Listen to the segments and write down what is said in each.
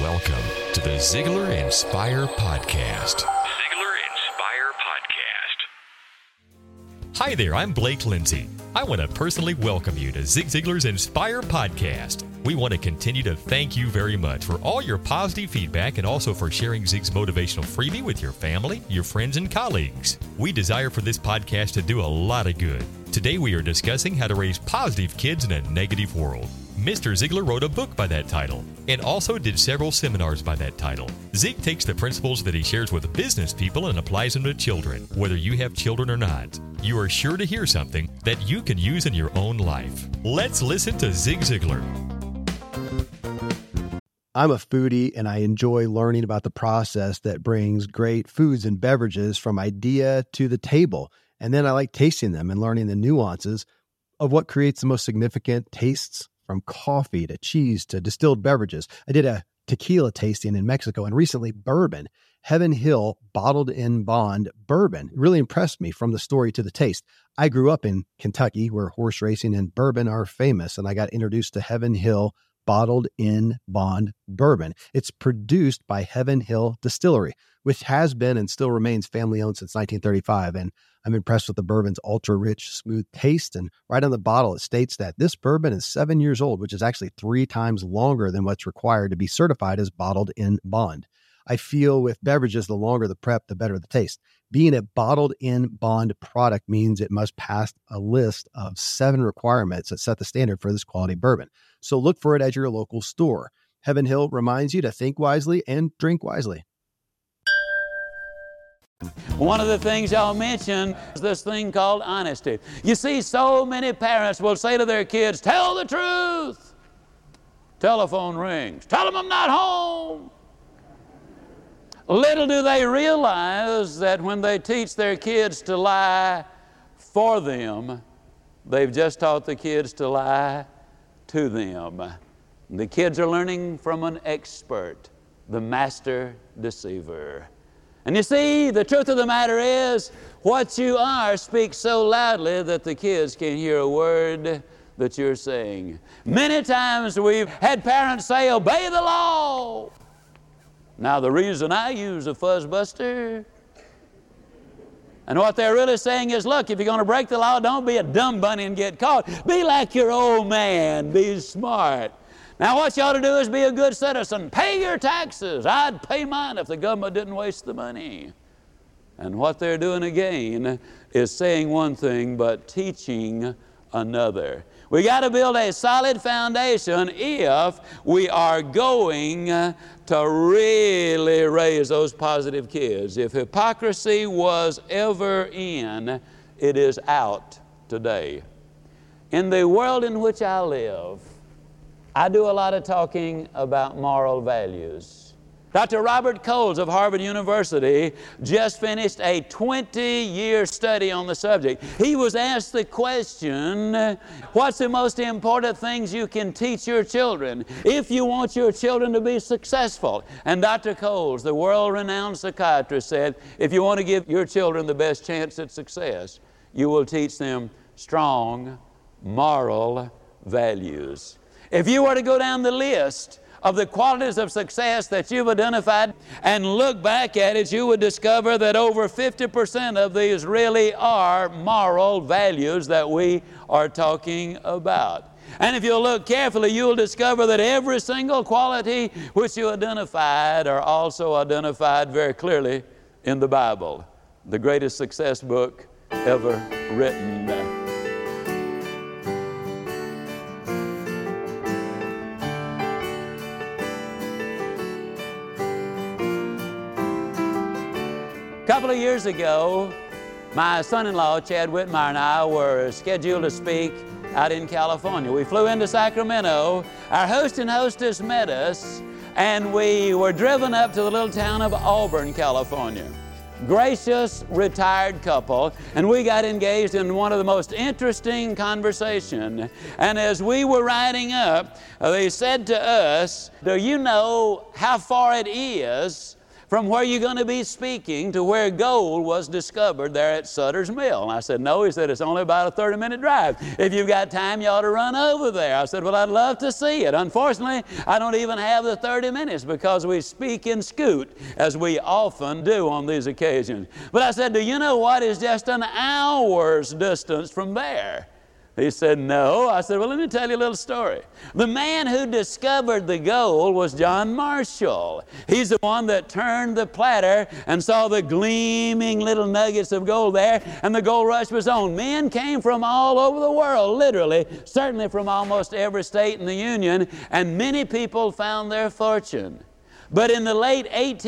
Welcome to the Ziglar Inspire Podcast. Ziglar Inspire Podcast. Hi there, I'm Blake Lindsay. I want to personally welcome you to Zig Ziglar's Inspire Podcast. We want to continue to thank you very much for all your positive feedback and also for sharing Zig's motivational freebie with your family, your friends, and colleagues. We desire for this podcast to do a lot of good. Today we are discussing how to raise positive kids in a negative world. Mr. Ziglar wrote a book by that title and also did several seminars by that title. Zig takes the principles that he shares with business people and applies them to children. Whether you have children or not, you are sure to hear something that you can use in your own life. Let's listen to Zig Ziglar. I'm a foodie and I enjoy learning about the process that brings great foods and beverages from idea to the table. And then I like tasting them and learning the nuances of what creates the most significant tastes, from coffee to cheese to distilled beverages. I did a tequila tasting in Mexico and recently bourbon. Heaven Hill Bottled in Bond bourbon really impressed me from the story to the taste. I grew up in Kentucky where horse racing and bourbon are famous, and I got introduced to Heaven Hill Bottled in Bond bourbon. It's produced by Heaven Hill Distillery, which has been and still remains family-owned since 1935. And I'm impressed with the bourbon's ultra-rich, smooth taste. And right on the bottle, it states that this bourbon is 7 years old, which is actually 3 times longer than what's required to be certified as bottled in bond. I feel with beverages, the longer the prep, the better the taste. Being a bottled in bond product means it must pass a list of 7 requirements that set the standard for this quality bourbon. So look for it at your local store. Heaven Hill reminds you to think wisely and drink wisely. One of the things y'all mentioned is this thing called honesty. You see, so many parents will say to their kids, tell the truth. Telephone rings. Tell them I'm not home. Little do they realize that when they teach their kids to lie for them, they've just taught the kids to lie to them. The kids are learning from an expert, the master deceiver. And you see, the truth of the matter is, what you are speaks so loudly that the kids can't hear a word that you're saying. Many times we've had parents say, obey the law. Now, the reason I use a fuzzbuster, and what they're really saying is, look, if you're going to break the law, don't be a dumb bunny and get caught. Be like your old man. Be smart. Now, what you ought to do is be a good citizen. Pay your taxes. I'd pay mine if the government didn't waste the money. And what they're doing again is saying one thing but teaching another. We got to build a solid foundation if we are going to really raise those positive kids. If hypocrisy was ever in, it is out today. In the world in which I live, I do a lot of talking about moral values. Dr. Robert Coles of Harvard University just finished a 20-year study on the subject. He was asked the question, what's the most important things you can teach your children if you want your children to be successful? And Dr. Coles, the world-renowned psychiatrist, said, if you want to give your children the best chance at success, you will teach them strong moral values. If you were to go down the list of the qualities of success that you've identified and look back at it, you would discover that over 50% of these really are moral values that we are talking about. And if you'll look carefully, you'll discover that every single quality which you identified are also identified very clearly in the Bible, the greatest success book ever written. A couple of years ago, my son-in-law, Chad Whitmire, and I were scheduled to speak out in California. We flew into Sacramento. Our host and hostess met us, and we were driven up to the little town of Auburn, California. Gracious, retired couple, and we got engaged in one of the most interesting conversations. And as we were riding up, they said to us, do you know how far it is from where you're going to be speaking to where gold was discovered there at Sutter's Mill. And I said, no. He said, it's only about a 30-minute drive. If you've got time, you ought to run over there. I said, well, I'd love to see it. Unfortunately, I don't even have the 30 minutes because we speak in scoot, as we often do on these occasions. But I said, do you know what is just an hour's distance from there? He said, no. I said, well, let me tell you a little story. The man who discovered the gold was John Marshall. He's the one that turned the platter and saw the gleaming little nuggets of gold there, and the gold rush was on. Men came from all over the world, literally, certainly from almost every state in the Union, and many people found their fortune. But in the late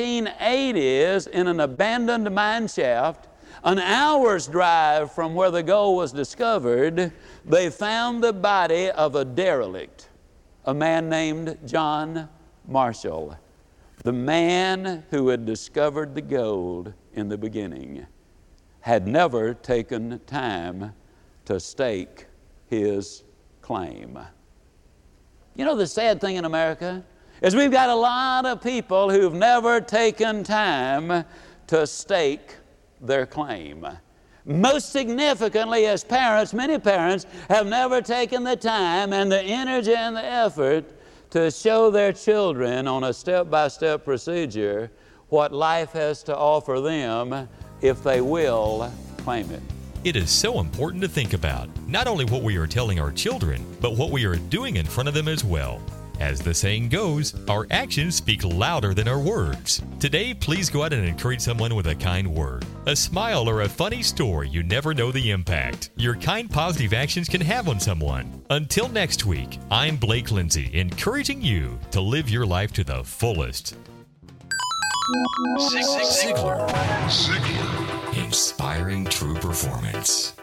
1880s, in an abandoned mine shaft, an hour's drive from where the gold was discovered, they found the body of a derelict, a man named John Marshall, the man who had discovered the gold in the beginning, had never taken time to stake his claim. You know, the sad thing in America is we've got a lot of people who've never taken time to stake their claim. Most significantly, as parents, many parents have never taken the time and the energy and the effort to show their children on a step-by-step procedure what life has to offer them if they will claim it. It is so important to think about not only what we are telling our children, but what we are doing in front of them as well. As the saying goes, our actions speak louder than our words. Today, please go out and encourage someone with a kind word, a smile, or a funny story. You never know the impact your kind, positive actions can have on someone. Until next week, I'm Blake Lindsay, encouraging you to live your life to the fullest. Ziglar. Inspiring true performance.